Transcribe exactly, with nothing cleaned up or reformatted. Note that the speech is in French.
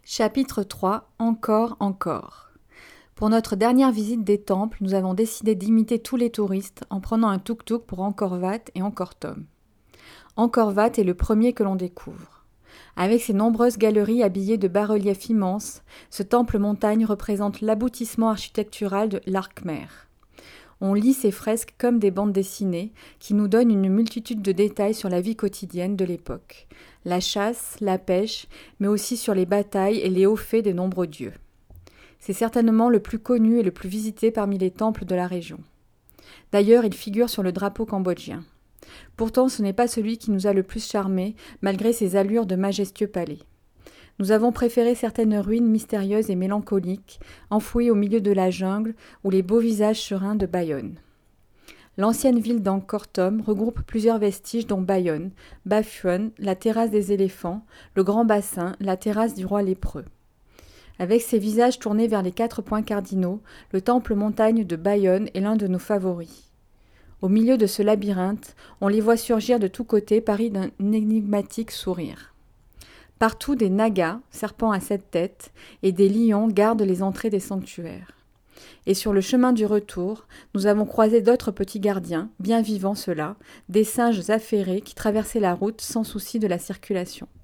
Chapitre trois. Encore, encore. Pour notre dernière visite des temples, nous avons décidé d'imiter tous les touristes en prenant un tuk-tuk pour Angkor Wat et Angkor Thom. Angkor Wat est le premier que l'on découvre. Avec ses nombreuses galeries habillées de bas-reliefs immenses, ce temple-montagne représente l'aboutissement architectural de l'art khmer. On lit ces fresques comme des bandes dessinées qui nous donnent une multitude de détails sur la vie quotidienne de l'époque, la chasse, la pêche, mais aussi sur les batailles et les hauts faits des nombreux dieux. C'est certainement le plus connu et le plus visité parmi les temples de la région. D'ailleurs, il figure sur le drapeau cambodgien. Pourtant, ce n'est pas celui qui nous a le plus charmés, malgré ses allures de majestueux palais. Nous avons préféré certaines ruines mystérieuses et mélancoliques, enfouies au milieu de la jungle, ou les beaux visages sereins de Bayonne. L'ancienne ville d'Angkor Thom regroupe plusieurs vestiges dont Bayonne, Ba Phuon, la terrasse des éléphants, le grand bassin, la terrasse du roi lépreux. Avec ses visages tournés vers les quatre points cardinaux, le temple-montagne de Bayonne est l'un de nos favoris. Au milieu de ce labyrinthe, on les voit surgir de tous côtés paris d'un énigmatique sourire. Partout, des nagas, serpents à sept têtes, et des lions gardent les entrées des sanctuaires. Et sur le chemin du retour, nous avons croisé d'autres petits gardiens, bien vivants ceux-là, des singes affairés qui traversaient la route sans souci de la circulation.